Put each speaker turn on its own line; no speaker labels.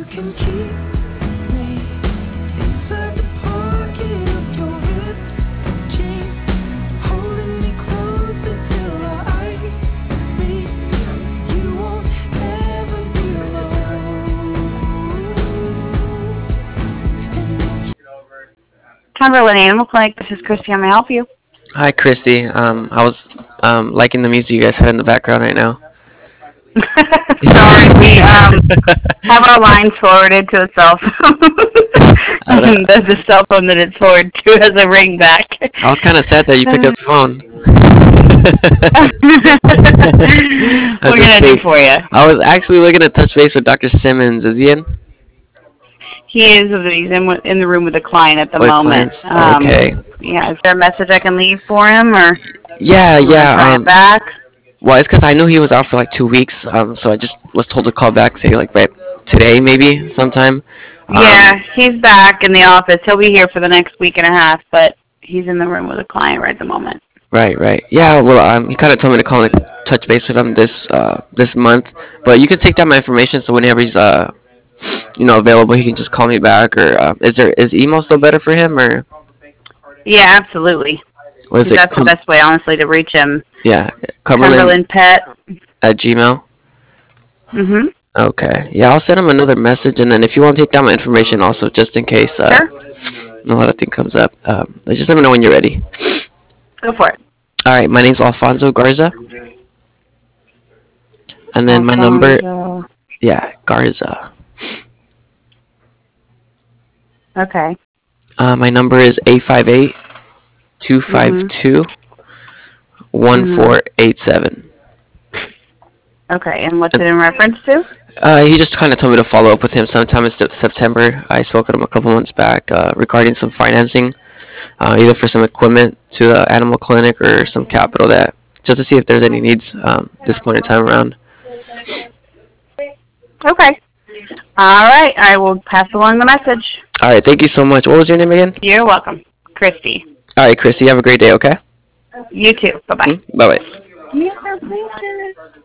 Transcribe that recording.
can keep me inside the pocket of your ripped jeans, holding me closer till our eyes meet. You won't ever be alone. And
Cumberland Animal Clinic, this is Christy. How may I help you?
Hi, Christy. I was liking the music you guys had in the background right now.
Sorry, we have our line forwarded to a cell phone.
I, don't-
And the cell phone that it's forwarded to has a ring back.
I was kind of sad that you picked up the phone. I
What
was
can I
just
do
kidding.
for you?
I was actually looking to touch base with Dr. Simmons. Is he in?
He's in the room with a client at the
With
moment.
clients? Okay.
Yeah, is there a message I can leave for him, or
Yeah,
you want to
yeah.
try it back?
Well, it's because I knew he was out for like 2 weeks. So I just was told to call back, say like right today, maybe sometime.
Yeah, he's back in the office. He'll be here for the next week and a half, but he's in the room with a client right at the moment.
Right, right. Yeah. Well, he kind of told me to call and touch base with him this month. But you can take down my information, so whenever he's available, he can just call me back. Or is email still better for him, or
Yeah, absolutely.
was it?
That's the best way, honestly, to reach him.
Yeah,
Cumberland Pet.
at Gmail.
Mhm.
Okay. Yeah, I'll send him another message, and then if you want to take down my information, also just in case
Sure.
no other thing comes up, just let me know when you're ready.
Go for it.
All right. My name's Alfonso Garza, and then my number.
Alfonso.
Yeah, Garza.
Okay.
My number is 858-252-1487.
Okay, and what's it in reference to?
He just kind of told me to follow up with him sometime in September. I spoke with him a couple months back regarding some financing, either for some equipment to the animal clinic or some capital that just to see if there's any needs this point in time around.
Okay. All right, I will pass along the message.
All right, thank you so much. What was your name again?
You're welcome. Christy.
All right, Christy, have a great day, okay?
You too. Bye-bye.
Bye-bye.
Yes, sir, please.